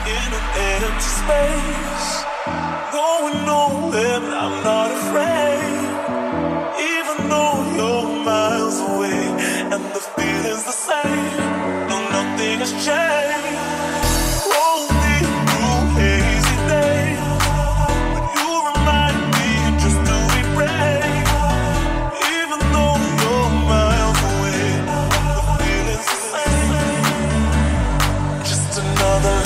in an empty space, going nowhere, but I'm not afraid. Even though you're miles away, and the feeling's the same, no, nothing has changed. Roll me through hazy days, but you remind me just to be brave. Even though you're miles away, the feeling's the same. Just another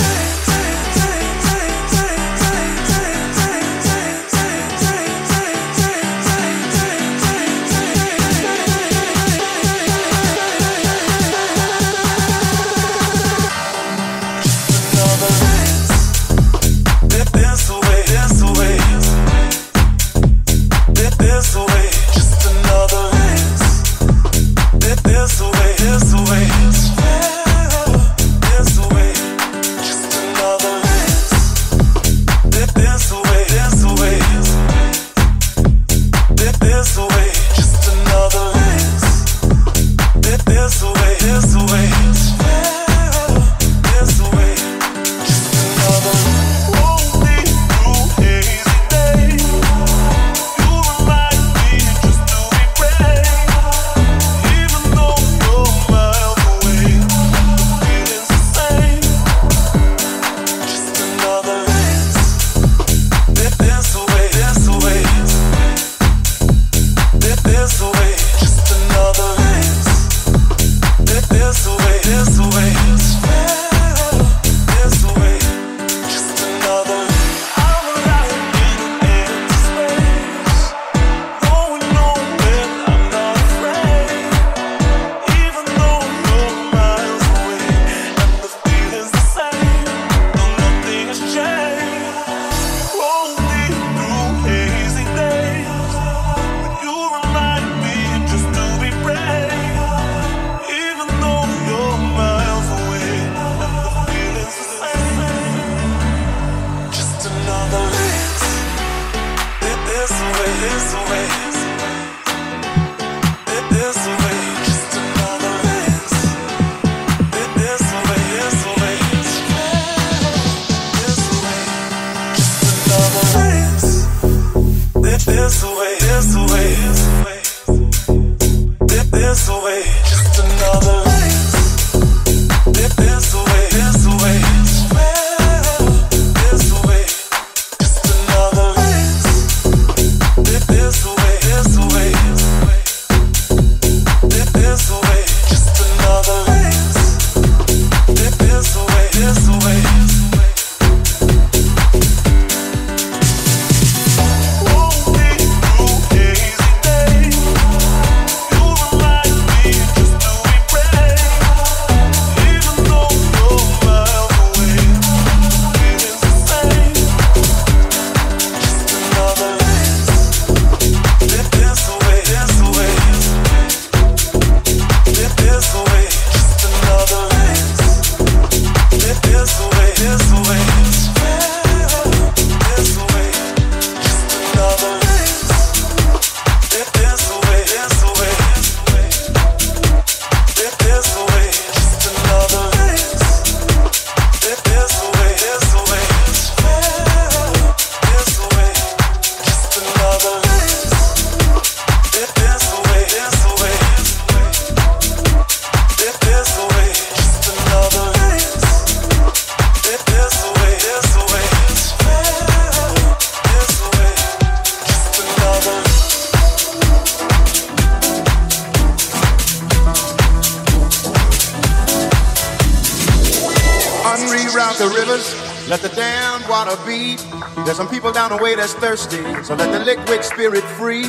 let the damned water beat. There's some people down the way that's thirsty, so let the liquid spirit free.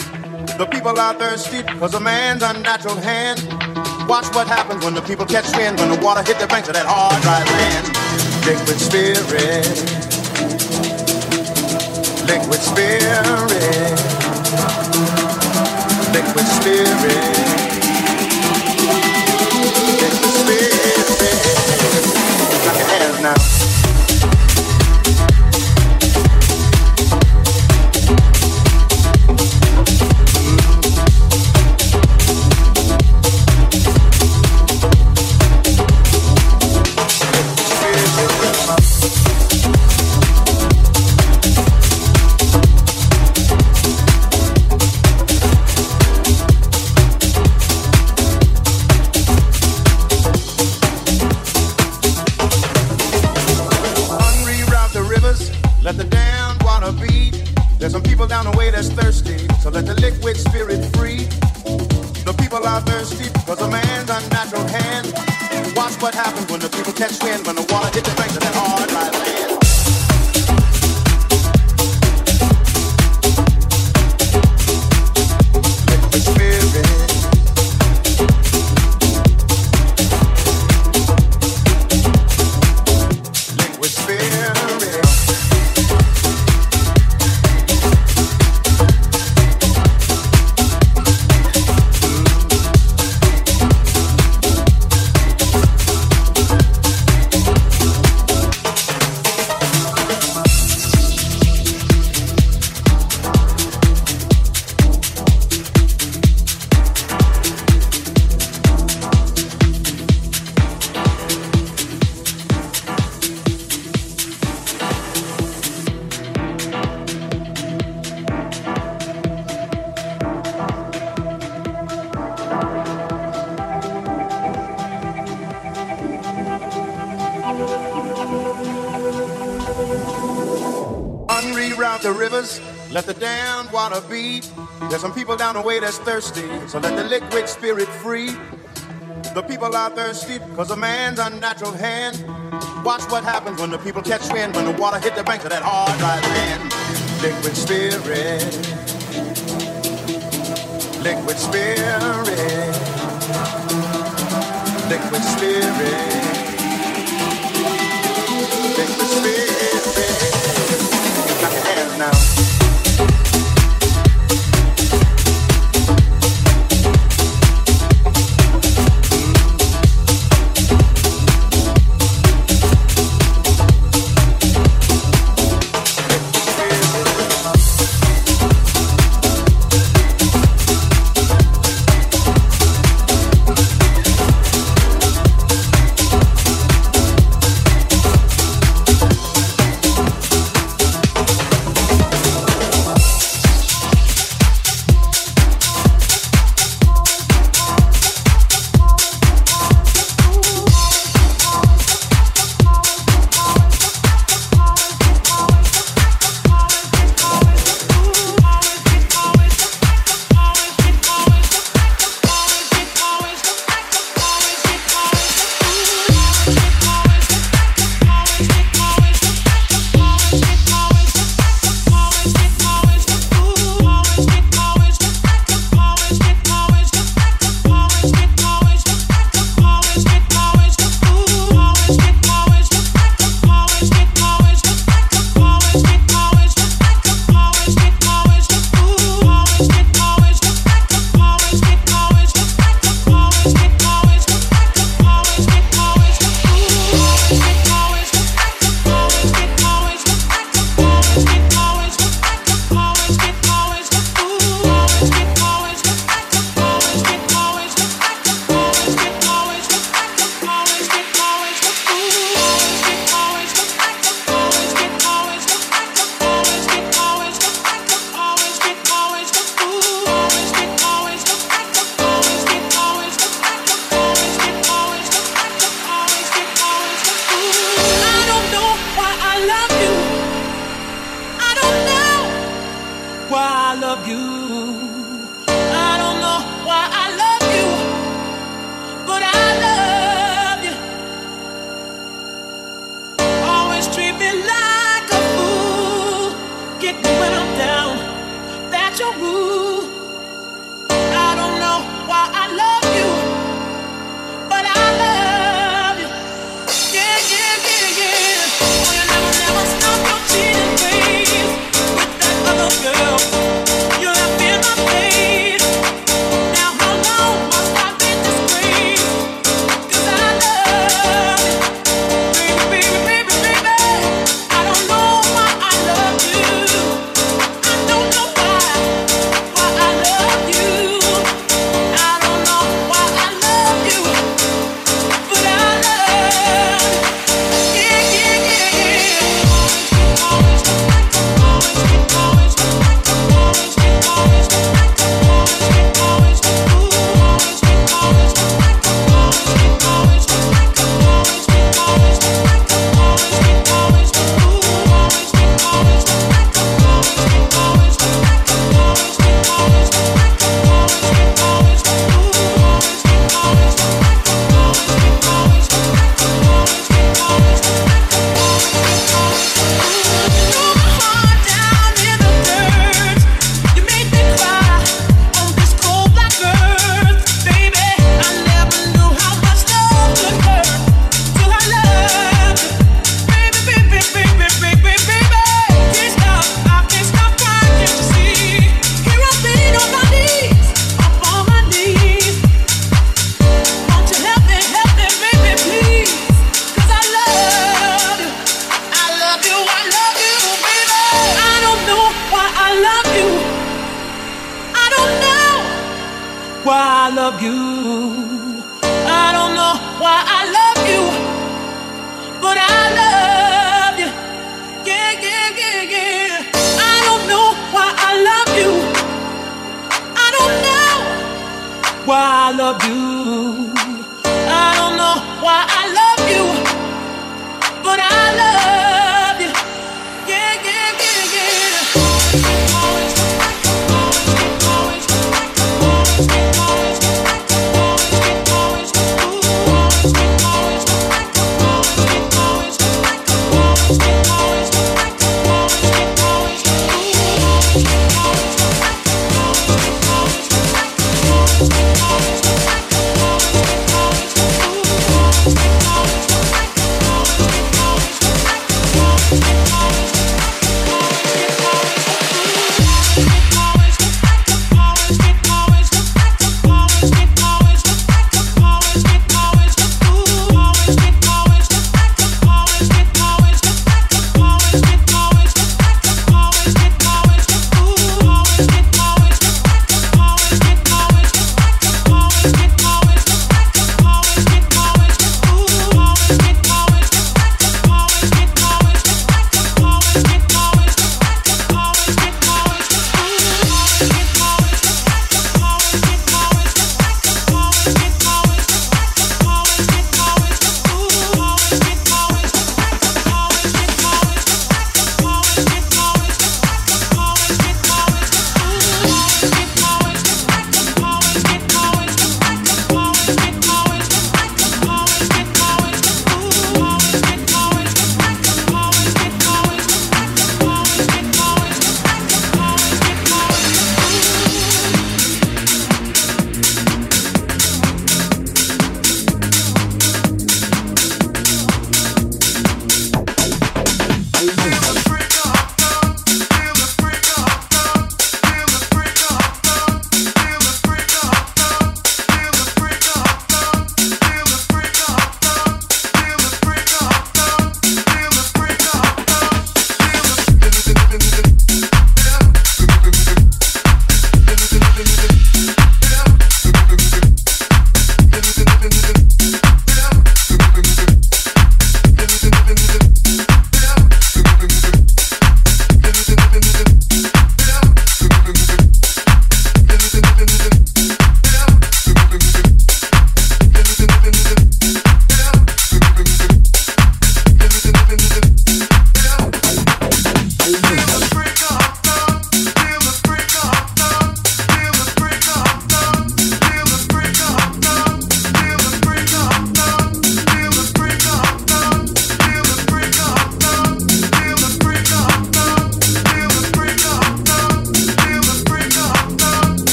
The people are thirsty because of man's unnatural hand. Watch what happens when the people catch wind, when the water hit the banks of that hard, dry land. Liquid spirit, liquid spirit, liquid spirit, liquid spirit. Clap your hands now. Spirit. down the way that's thirsty, so let the liquid spirit free. The people are thirsty because a man's unnatural hand. Watch what happens when the people catch wind, when the water hits the banks of that hard, dry land. Liquid spirit. Liquid spirit. Unreroute the rivers, let the damned water be. There's some people down the way that's thirsty, so let the liquid spirit free. The people are thirsty because a man's unnatural hand. Watch what happens when the people catch wind, when the water hit the banks of that hard, dry land. Liquid spirit. Liquid spirit. Liquid spirit. Liquid spirit. Clap your hands now. Why I love you. I don't know why I love you, but I love you. Yeah, yeah, yeah, yeah. I don't know why I love you. I don't know why I love you. I don't know why I love you, but I love you. Yeah, yeah, yeah, yeah. Always, always, always, always, always,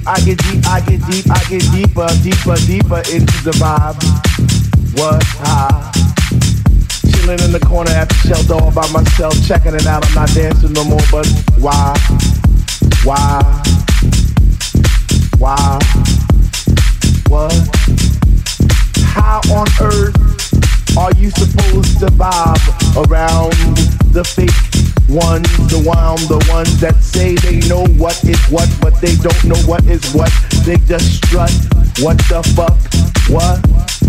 I get deep, I get deep, I get deeper, deeper, deeper into the vibe. What? Chilling in the corner at the shelter all by myself, checking it out. I'm not dancing no more, but why? Why? Why? What? How on earth are you supposed to vibe around the fake ones, the ones that say they know what is what, but they don't know what is what. They just strut. What the fuck? What?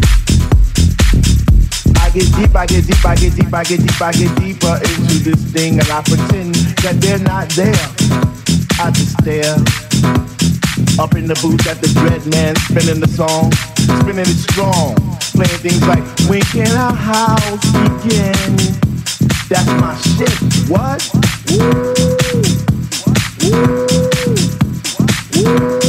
I get deep, I get deep, I get deep, I get deep, I get deeper into this thing, and I pretend that they're not there. I just stare up in the booth at the dread man spinning the song, spinning it strong, playing things like when can our house begin? That's my shit. What? Woo! Woo! Woo!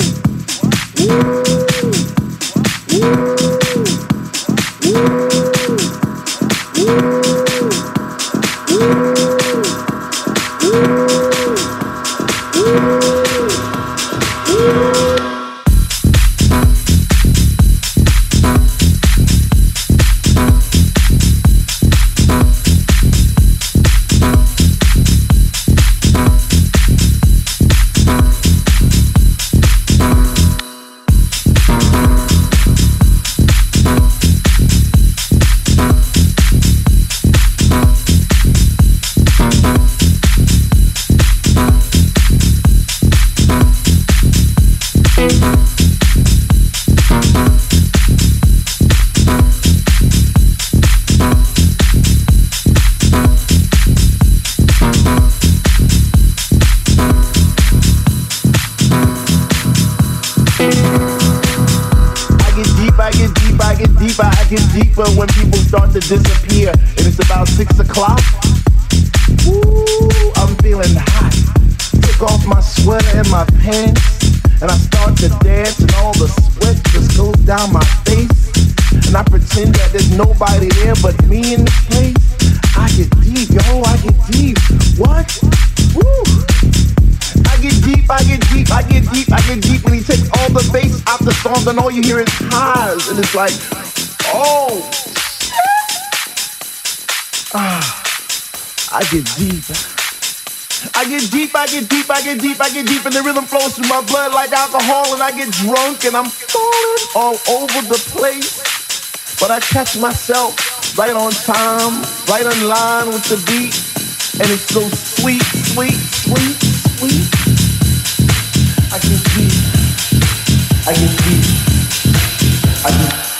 When people start to disappear and it's about 6 o'clock, ooh, I'm feeling hot. Took off my sweater and my pants, and I start to dance, and all the sweat just goes down my face, and I pretend that there's nobody there but me in this place. I get deep, yo, I get deep. What? Woo! I get deep, I get deep, I get deep, I get deep. When he takes all the bass out the song, and all you hear is highs, and it's like, oh, I get deep. I get deep, I get deep, I get deep, I get deep, and the rhythm flows through my blood like alcohol, and I get drunk, and I'm falling all over the place. But I catch myself right on time, right in line with the beat, and it's so sweet, sweet, sweet, sweet. I get deep. I get deep. I get deep.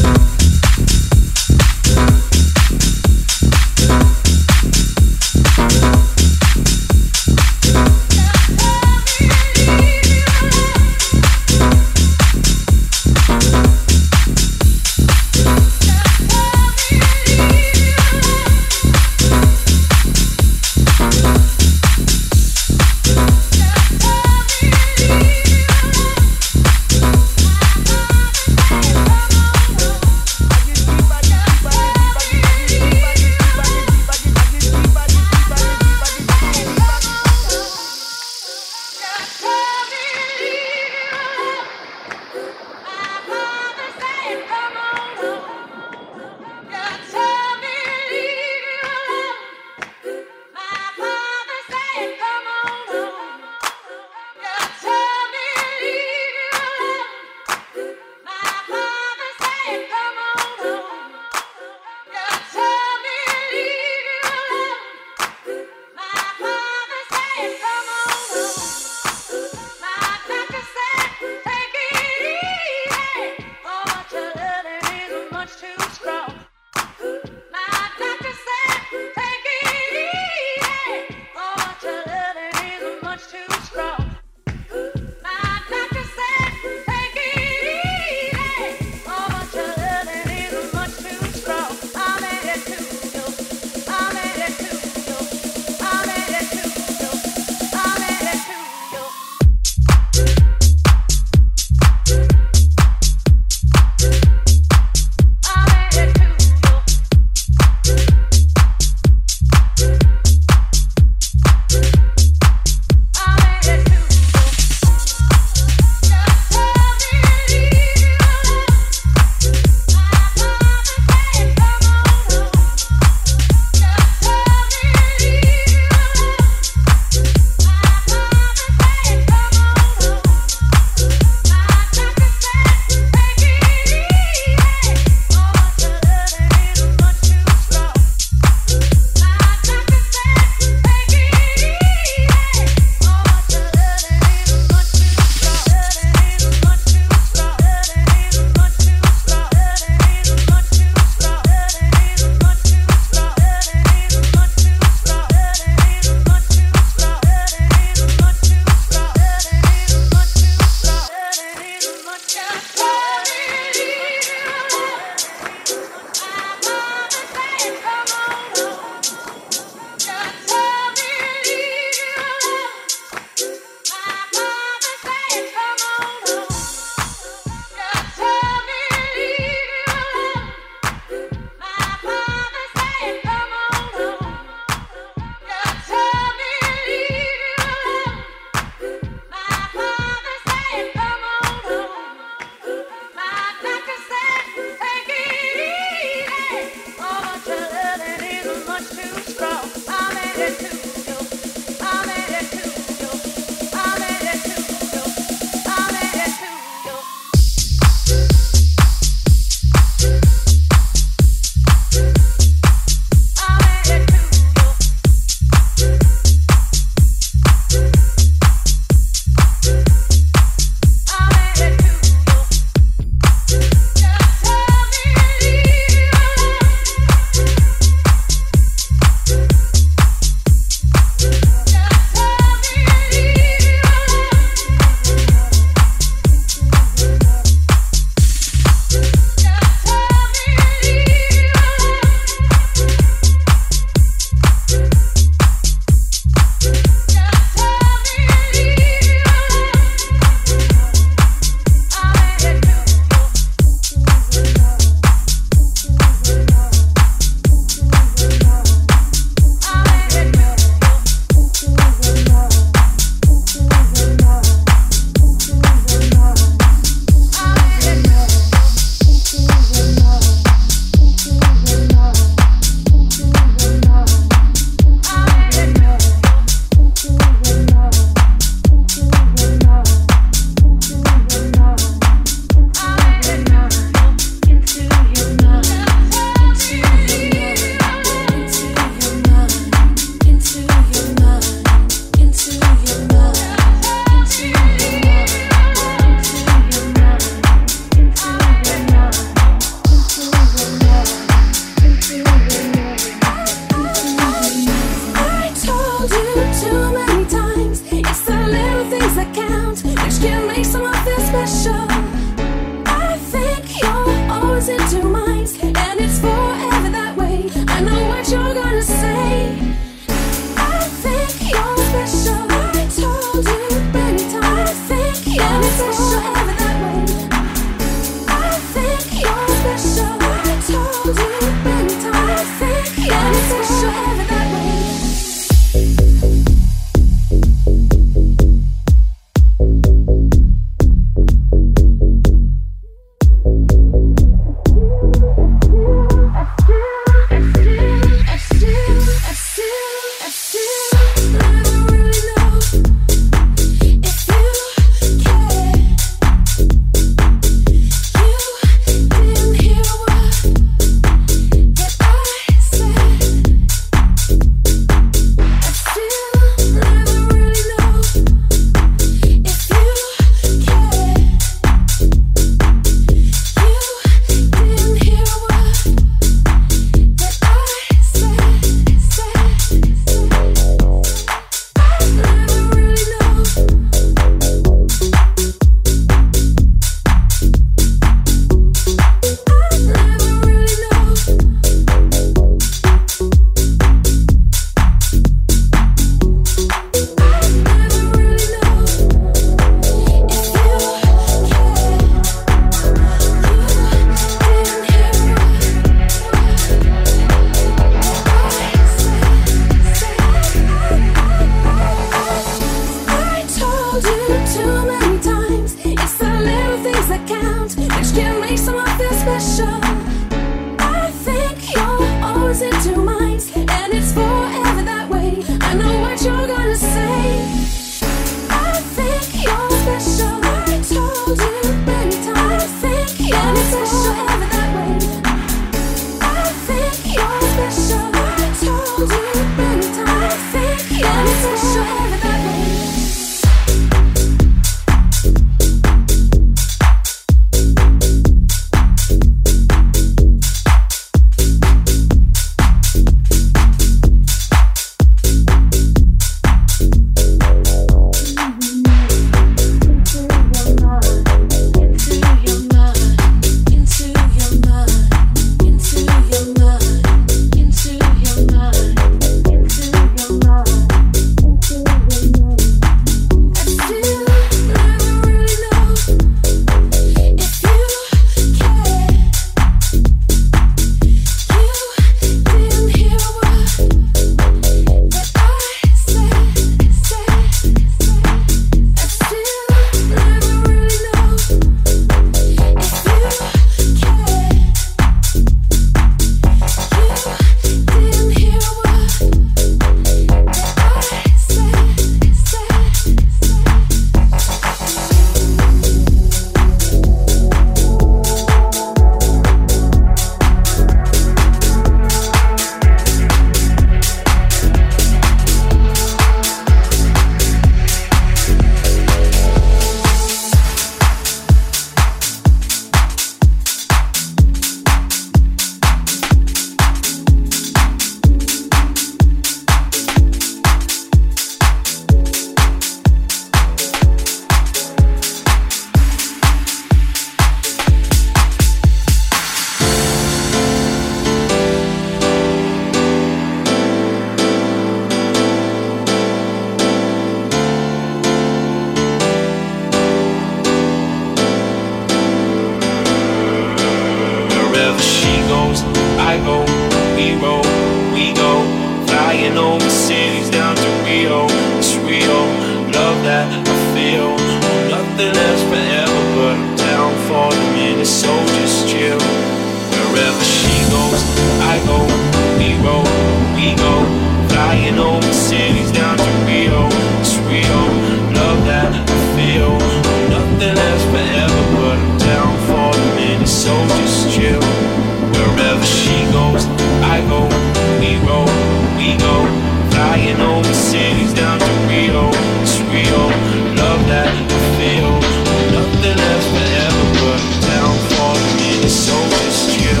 go, we roll, we go. Flying over cities down to Rio. It's Rio, love that I feel. Nothing lasts forever, but I'm down for the minute, so just chill. Wherever she goes, I go, we roll, we go. Flying over cities down to Rio. It's Rio, love that I feel. Nothing lasts forever, but I'm down for the minute, so just chill. Wherever she goes, I go, we roll, we go. Flying over cities down to Rio. It's Rio, love that I feel. Nothing lasts forever, but I'm down for the minute, so just chill.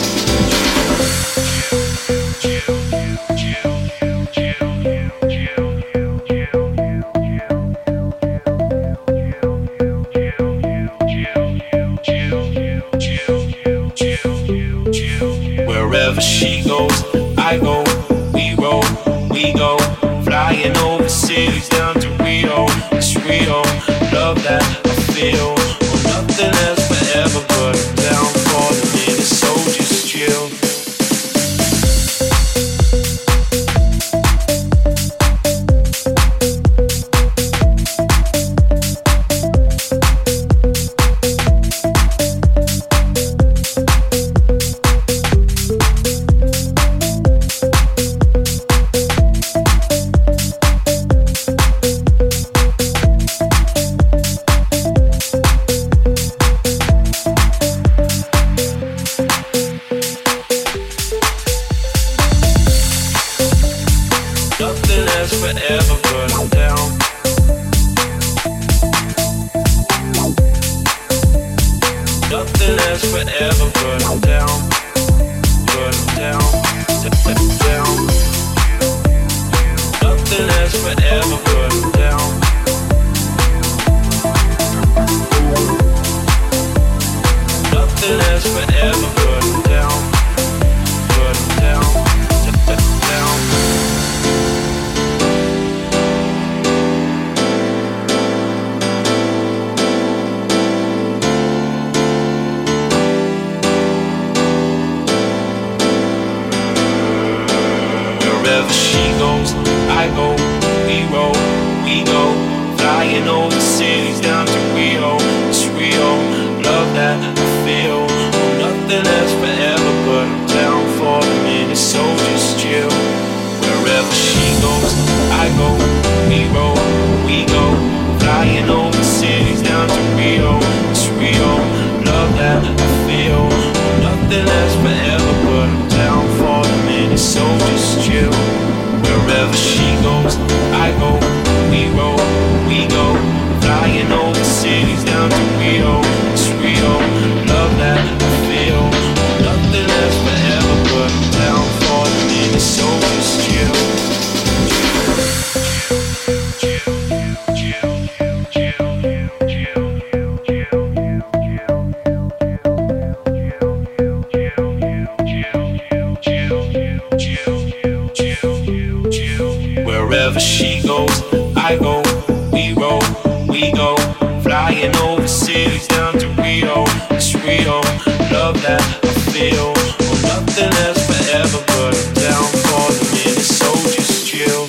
Wherever she goes, I go, we roll, we go. Flying over cities down to Rio. It's Rio, love that I feel. Well, nothing lasts forever, but I'm down for the minute, so just chill. Nothing lasts forever, but I'm down. Nothing lasts forever, but I'm down. But I'm down, down. Nothing lasts forever, but I'm down. Nothing lasts forever, but I'm down. But I'm down, down. Wherever she goes, I go, we roll, we go. Flying over cities down to Rio. It's Rio, love that I feel. Oh, nothing lasts forever, but I'm down for the minute, so just chill. Wherever she goes, I go, we roll, we go. Flying over cities down to Rio. It's Rio, love that I feel. Oh, nothing lasts forever, but I'm down for the minute, so just chill. Wherever she goes, I go, we roll, we go. Flying over cities down to Rio. It's Rio, love that I feel. Nothing lasts forever, but I'm down for the minute, so just chill. Wherever she goes, I go, we roll, we go. Flying over cities down to Rio. It's Rio, love that I feel. Well, nothing lasts forever, but I'm down for the minute, so just chill.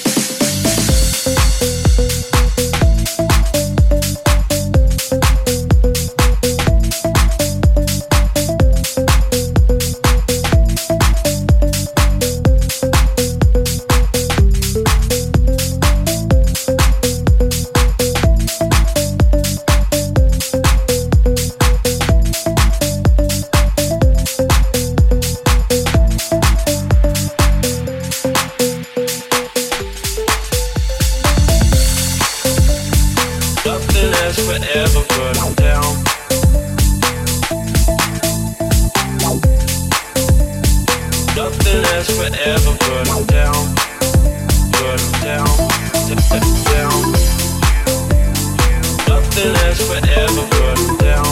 Nothing lasts forever, but I'm down. Nothing lasts forever, but I'm down. But I'm down, down. Nothing lasts forever, but I'm down.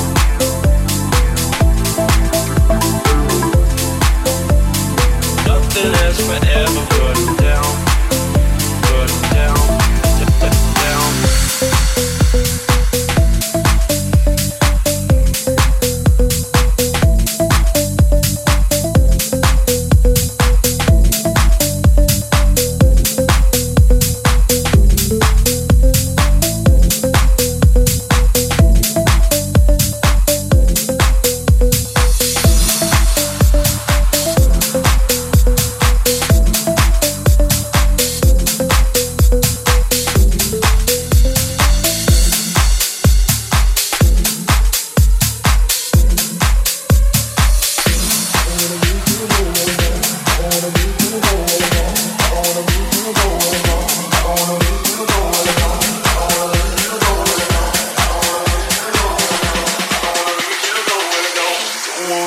Nothing lasts forever, but I'm down. But I'm down, down.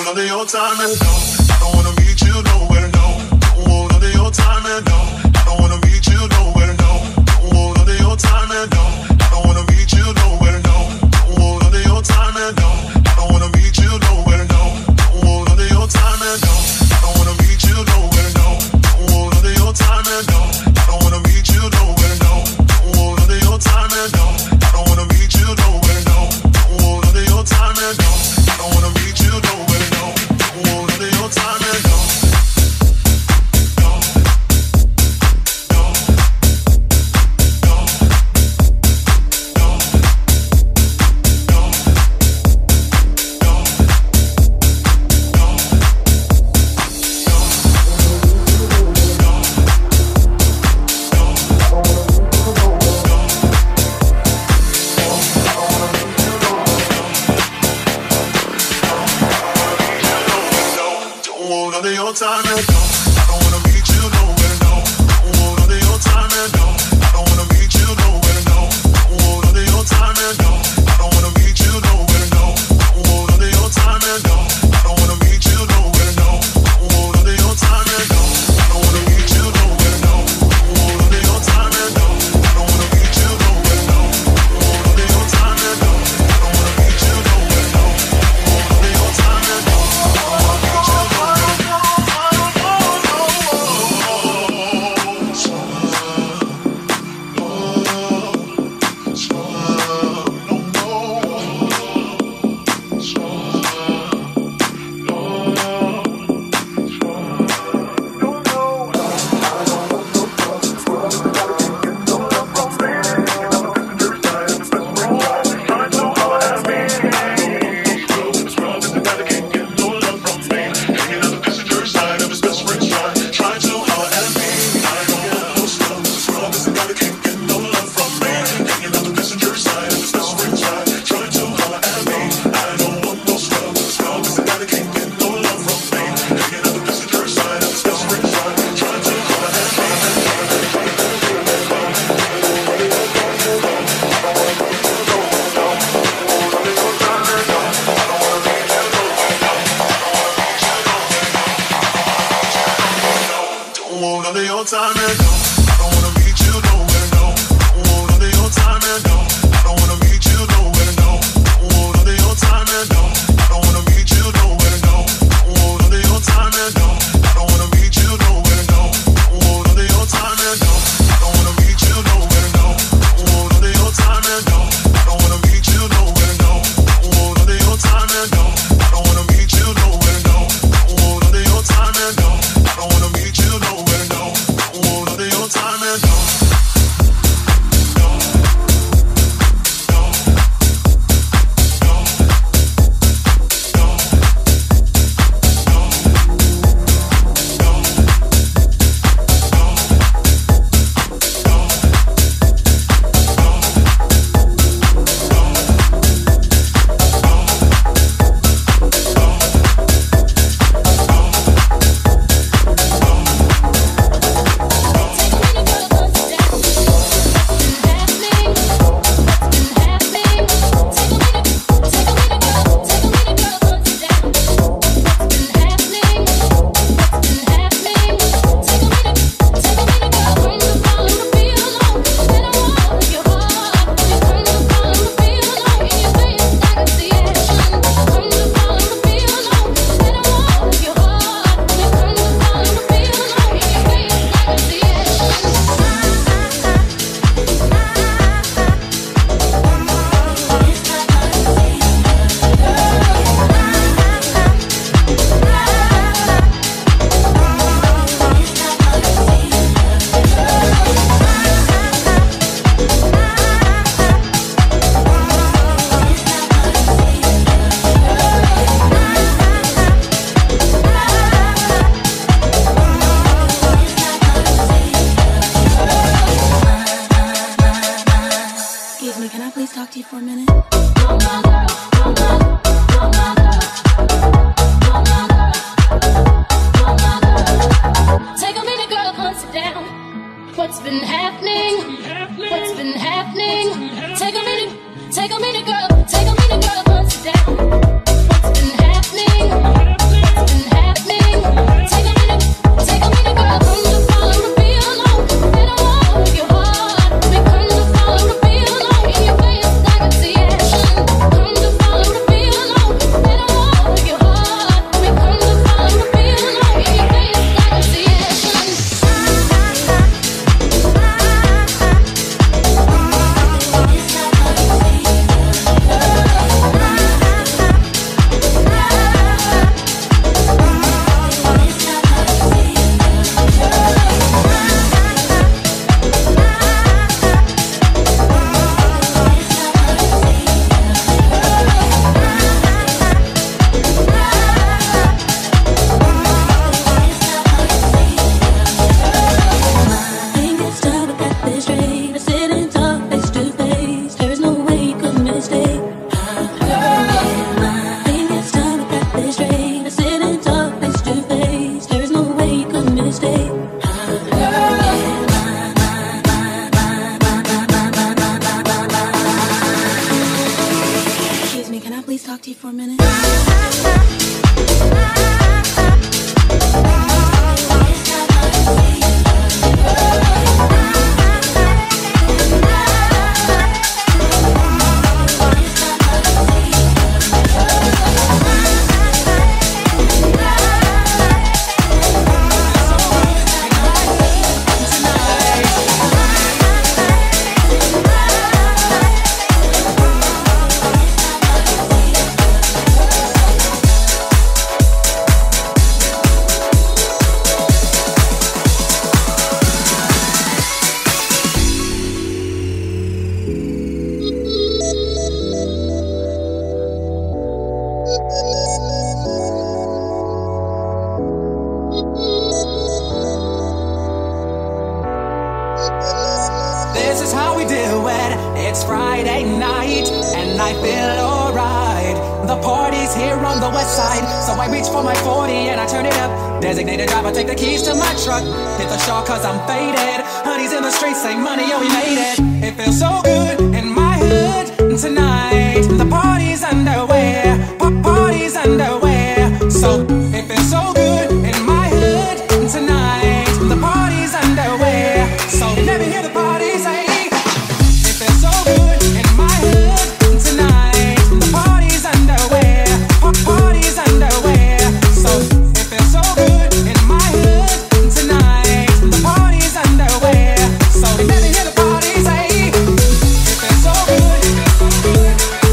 another your time and no, I don't wanna meet you nowhere, no. Don't want another your time and no, I don't wanna meet you nowhere, no. Don't want another your time and no, I don't wanna meet you nowhere, no. Don't want another your time and no, I don't wanna meet you nowhere, no. Don't want another your time and no, I don't wanna meet you nowhere, no. Don't want another your time and no, I don't wanna meet you nowhere, no. Don't want another your time and no, I don't wanna meet you nowhere, no. Don't want another your time and no, I don't wanna meet you nowhere, no. Don't want another your time and no. Time and no, I don't wanna meet you nowhere, no. Don't want another your time and no, I don't wanna meet you nowhere, no. Don't want another your time and no, I don't wanna meet you nowhere, no. Don't want another your time and no, I don't wanna meet you nowhere, no. Don't want another your time and no, I don't wanna meet you nowhere, no. Don't want another your time and no, I don't wanna meet you nowhere, no. Don't want another your time and no, I don't wanna meet you nowhere, no. Don't want another your time and no, I don't wanna meet you nowhere. for a minute? This is how we do it. It's Friday night and I feel alright. The party's here on the west side, so I reach for my 40 and I turn it up. Designated driver, take the keys to my truck. Hit the shore cause I'm faded. Honey's in the streets, say money, oh we made it. It feels so good in my hood tonight. The party's underway, party's underway. So it feels so good in my hood tonight. The party's underway. So you never hear the party say. It feels so good in my hood tonight. The party's underway, party's underway. So it feels so good in my hood tonight. The party's underway. So you never hear the party say. It feels so good. It feels so good.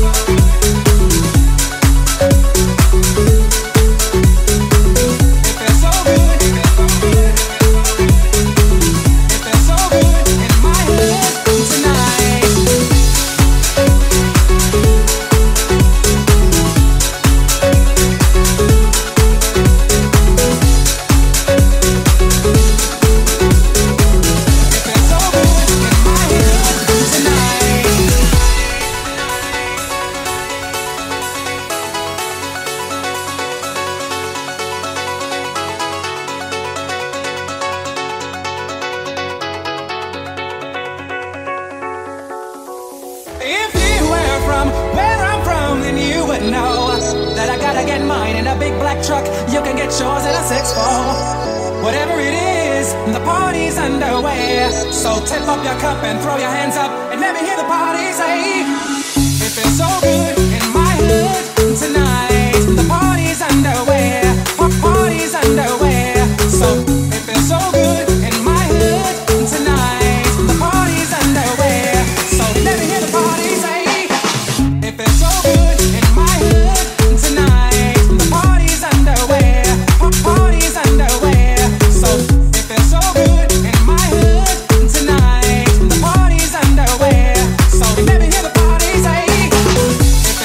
If you were from where I'm from, then you would know that I gotta get mine in a big black truck. You can get yours in a 6'4". Whatever it is, the party's underway. So tip up your cup and throw your hands up and let me hear the party say. It feels so good in my hood tonight. The party's underway, party's underway. So it feels so good in my hood tonight. The party's underway. So let me hear the party say. It feels so good in my hood tonight. The party's underway, party's underway. So it feels so good in my hood tonight. The party's underway. So let me hear the party say. It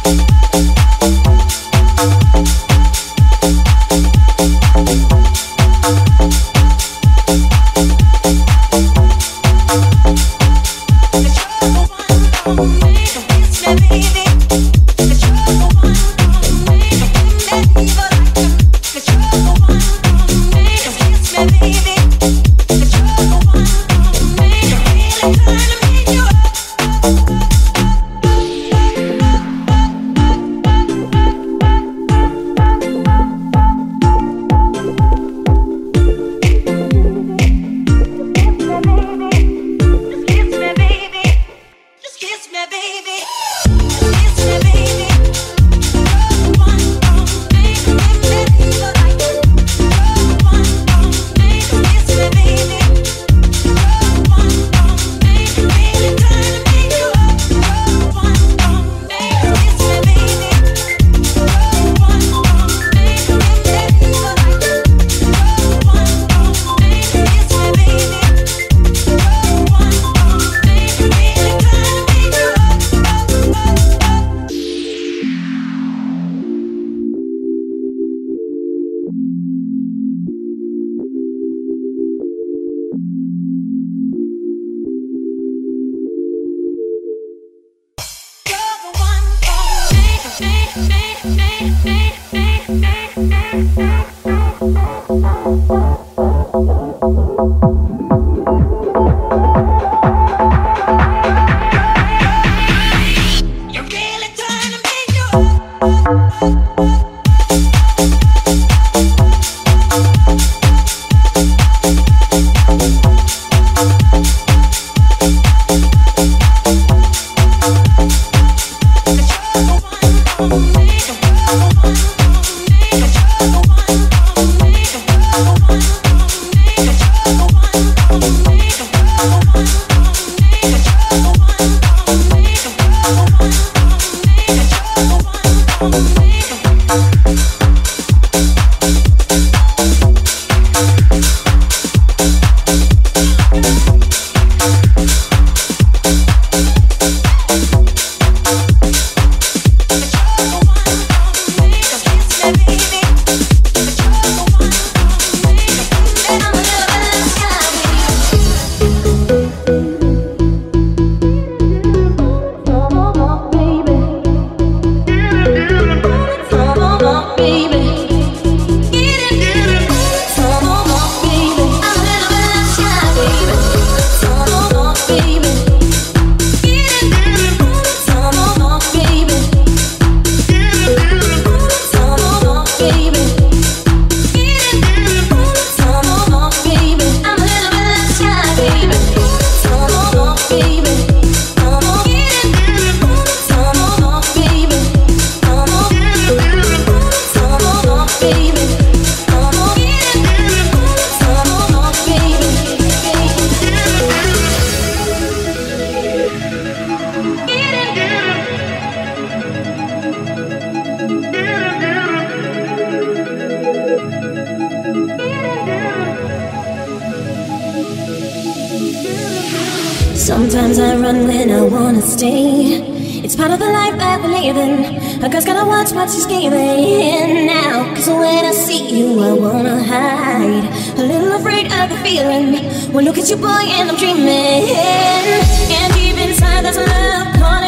Sometimes I run when I wanna stay. It's part of the life that we're living. A girl's gotta watch what she's giving now. Cause when I see you, I wanna hide. A little afraid of the feeling. Well, look at you, boy, and I'm dreaming. And deep inside, there's a love calling.